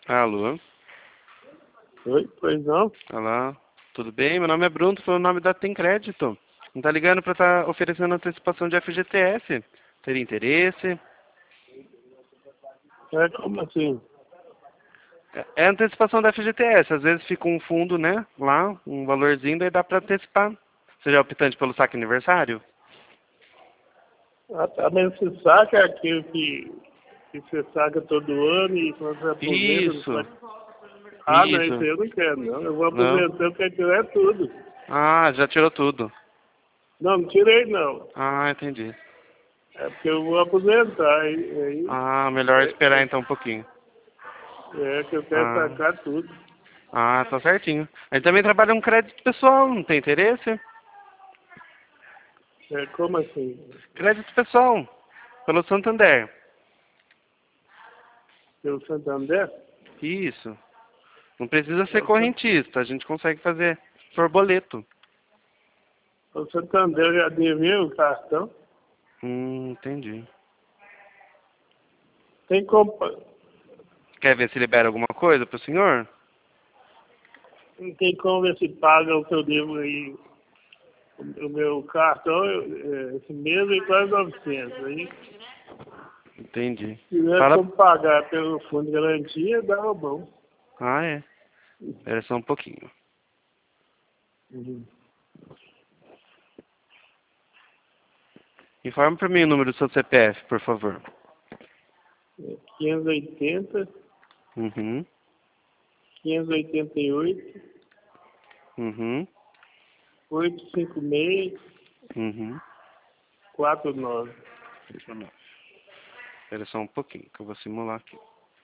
Alô? Oi, pois não? Olá, tudo bem? Meu nome é Bruno, tô falando o nome da Tem Crédito. Não tá ligando pra estar oferecendo antecipação de FGTS. Teria interesse? É como assim? É antecipação da FGTS. Às vezes fica um fundo, né? Lá, um valorzinho, daí dá pra antecipar. Você já é optante pelo saque aniversário? Ah, tá, mas você saca é aquilo que você saca todo ano e quando você aposenta, você Isso, pode... Ah, não, isso isso. aí eu não quero, não. Eu vou Não? aposentando porque aquilo é tudo. Ah, já tirou tudo. Não, não tirei, não. Ah, entendi. É porque eu vou aposentar. Aí, Ah, melhor é, esperar então um pouquinho. é que eu quero Ah, sacar tudo. tá certinho. A gente também trabalha com crédito pessoal, não tem interesse? É, como assim? Crédito pessoal, pelo Santander. Pelo Santander? Isso. Não precisa ser O correntista, a gente consegue fazer por boleto. o Santander já devia o cartão. Entendi. Tem como... Quer ver se libera alguma coisa pro senhor? Não tem como ver se paga o que eu devo aí. O meu cartão, esse mês é quase 900. Aí, Entendi. se tiver Fala. como pagar pelo fundo de garantia, dava bom. Ah, é. Espera só um pouquinho. Uhum. Informe para mim o número do seu CPF, por favor. 580, Uhum. 588, Uhum. 856, Uhum. 49. Espera só um pouquinho, que eu vou simular aqui.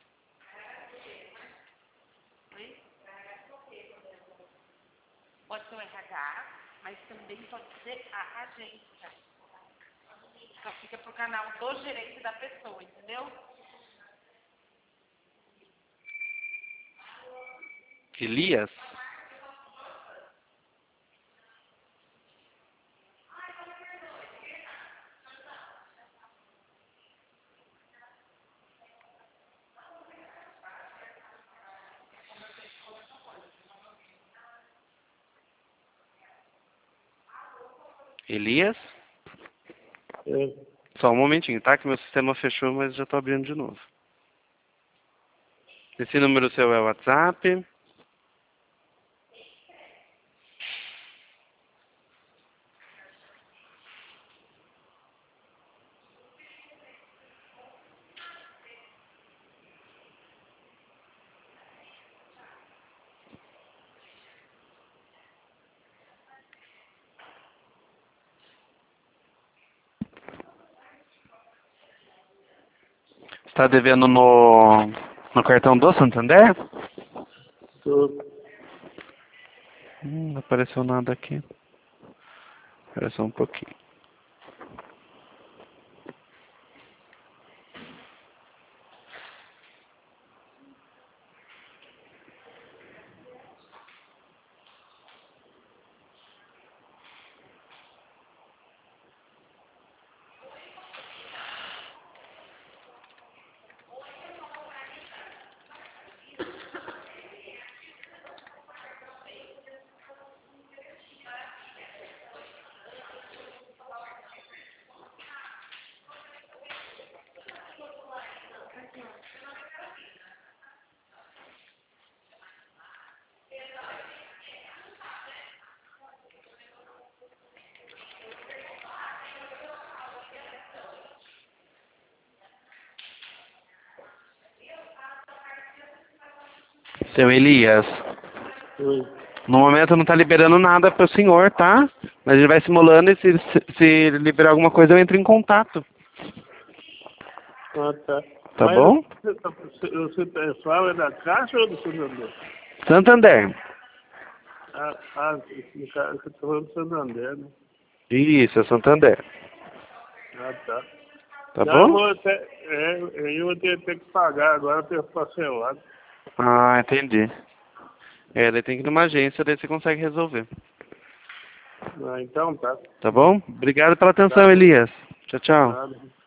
Pode ser o RH, mas também pode ser a agência. Só fica pro canal do gerente da pessoa, entendeu? Elias? Elias? É, Só um momentinho, tá? Que meu sistema fechou, mas já tô abrindo de novo. Esse número seu é o WhatsApp. Está devendo no cartão do Santander? tô, Não apareceu nada aqui. Espera só um pouquinho. Seu Elias, tô. no momento não está liberando nada para o senhor, tá? Mas ele vai simulando e se liberar alguma coisa eu entro em contato. Ah, tá. Tá Mas bom? você fala da Caixa ou do Santander? Santander. No caso, você tá falando do Santander, né? Isso, é Santander. Ah, tá. Tá Não, eu bom? vou até, eu vou ter que pagar agora pelo parcelado. Ah, entendi. É, daí tem que ir numa agência, daí você consegue resolver. Ah, então tá. Tá bom? Obrigado pela Tá, atenção, Elias. Tchau, tchau. nada.